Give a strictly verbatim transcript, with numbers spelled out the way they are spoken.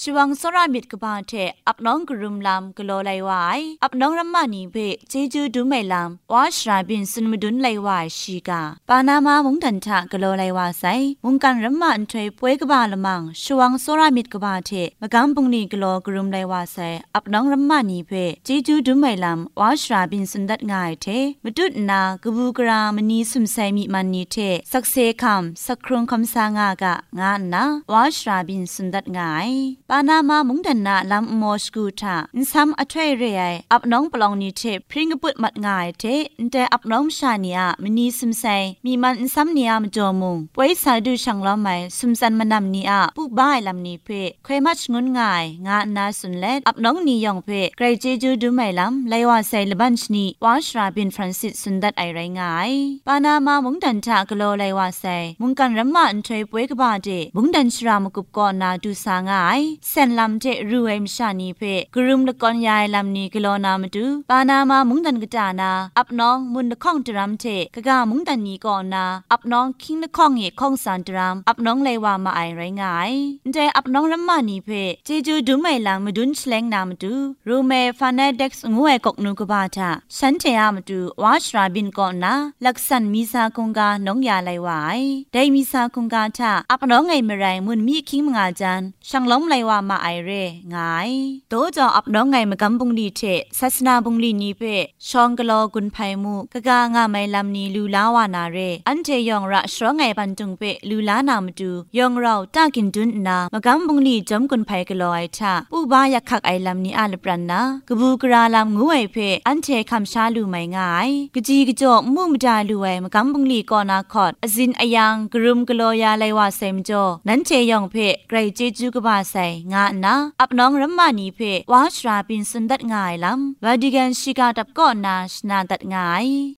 ชวังสรามิดกบาเทอับน้องกรุมลำกโลไลวายอับน้องรัมมานีเบเจจูดูไม่ลำวาชราบินสุนมดุนไลวายชีกาปานามามุงดันทะกโลไลวาไซมุงกันรัมมาอันถวยป่วยกบาละมังชวังสรามิดกบาเทมะกัมปุงนีกโลกรุมไลวาไซอับน้องรัมมานีเบเจจูดูไม่ลำวาชราบินสุนดัดง่ายเทมดุดนากบูกรามนีสุมไซมีมันนีเทสักเซคัมสักครุงคำสางากะงานนะวาชราบินสุนดัดง่ายปานามามุงดันนาลำมอสกูทาอินซัมอถวยเรไออับน้องปลองนีเทพริงกุดมัดง่ายเทอินแต่อับน้องชาเนียมนีสุมไซมีมันอินซัมเนียมจอมุงป่วยสายดูช่างล้อมไหมสุมสันมันนำนีอะผู้บ้ายลำนีเพเคยมัดงุนง่ายงานนาสุนเล็ดอับน้องนียองเพไกรเจจูดูไม่ลำไลว่าไซลบันชนีวาชราบินฟรานซิสสุนดัดไอไรง่ายปานามามุงดันทากโลไลว่าไซมุงกันรัมมาอันถวยป่วยกบาเดมุงดันชรามกุบก่อนนาดูสาง่ายเซนลำเจรูเอมชานีเพกรุมละกอนยายลำนีกโลนามาดูปานามามุงดันกจานาอับน้องมุนละข้องดรัมเจกะกามุงดันนีก่อนนาอับน้องคิงละข้องเยข้องสานดรัมอับน้องไลว่ามาไอไรง่ายแต่อับน้องรัมมานีเพเจจูดูไม่ลังมาดุนแสลงนามาดูรูเมฟานาเด็กส์งวยกกนูกบาทาฉันเทียมาดูวาชราบินก่อนนาลักษันมีซาคงกาน้องยาไลวายได้มีซาคงกาทาอับน้องไงเมื่อไรมุนมีคิงมงาจันช่างล้มไลว่ามาไอเรง่ายโตจออับน้องไงมากำบุงดีเทศาสนาบุงลีนีเพชองกะลอกุนไพมูกะกางาไมลำนีลูลาวานาเรอันเทยองระชรไงปันจุงเปลูลานามดูยองเราตากินดุนนามากำบุงลีจอมกุนไพกะลอไอทาปูบายักขักไอลำนีอาลปรันนากบูกราลำงูไอเพอันเทคำชาลูไม่ง่ายกะจีกะจ่อมูมดาลูไอมากำบุงลีกอนาคอดอซินอายังกรุมกะลอยาไลวาเซมจ่อนั้นเทยองเพไกรเจจูกบาไซงานาอับน้องรัมมานีเพวาชราบินสุนดัดง่ายลำวาดิกันชิกาดับก่อนนาชนาดัดง่าย